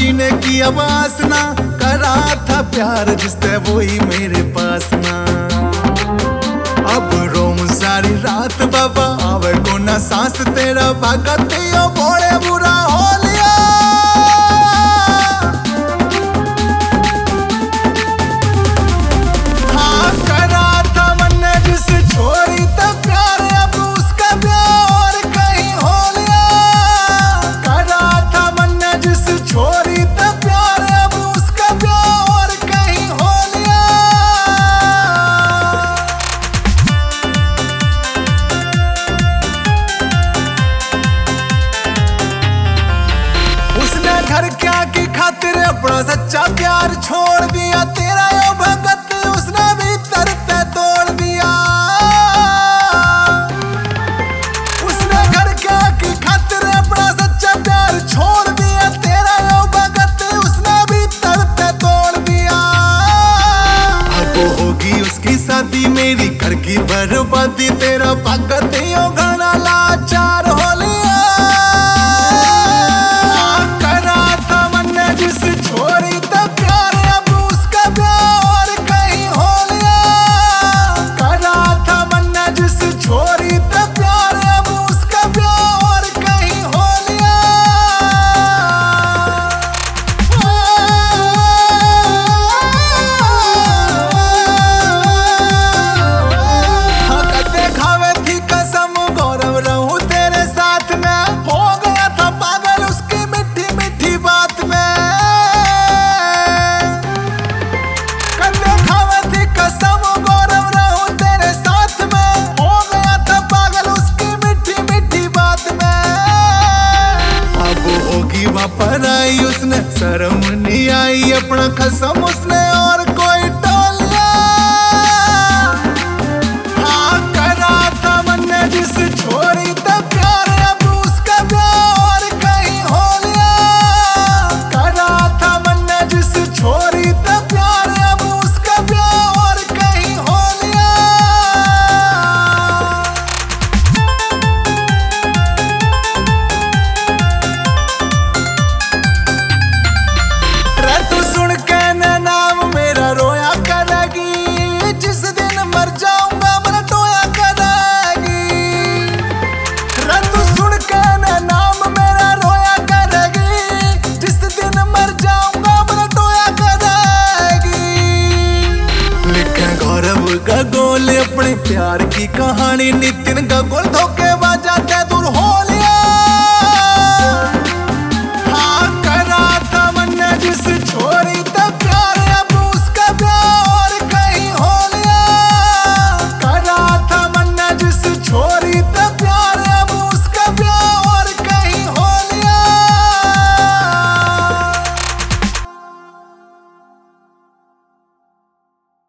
जीने की अब आसना, करा था प्यार जिससे वही मेरे पास ना। अब रोम सारी रात बाबा आवे को ना सांस तेरा भगत यो बोले बुरा हो लिया। हाँ करा था मैंने जिस छोरी तब प्यार, अब उसका प्यार कहीं हो लिया। करा था मैंने जिस छोरी तब प्यार, अब उसका प्यार कहीं हो लिया। उसने घर क्या की खातिर अपना सच्चा प्यार छोड़ दिया, तेरा यो भगत उसने भी तरते तोड़ दिया। उसने घर क्या की खातिर अपना सच्चा प्यार छोड़ दिया, तेरा यो भगत उसने भी तरते तोड़ दिया। अब होगी उसकी शादी मेरी घर की बर्बादी, तेरा भगत यो घना लाचार हो लिया। छोरी तब प्यार, अब उसका प्यार कहीं हो लिया। करा था मैंने जिस छोरी तब प्यार, अब उसका प्यार कहीं हो लिया। हाँ कदे खावे थी कसम गौरव रहूं तेरे साथ में, हो गया था पागल उसकी मीठी मीठी बात में। कसम गौरव रहूं तेरे साथ में, हो गया था पागल उसकी मीठी मीठी बात में। अब होगी वापस आई उसने, शर्म नहीं आई अपना कसम उसने और कोई टोल लिया। हाँ करा था मैंने जिस छोरी तब प्यार, अब उसका प्यार कहीं हो लिया। करा था मैंने जिस छोरी तब प्यार, अब उसका प्यार कहीं हो लिया। रे तू सुन के न नाम मेरा रोया करेगी, जिस दिन मर जाऊंगा मन टोया करेगी। रे तू सुन के न नाम मेरा रोया करेगी, जिस दिन मर जाऊंगा मन टोया करेगी। लिखे गौरव गगोल अपने प्यार की कहानी, नितिन गगोल धोखेबाज ते दूर हो लिया।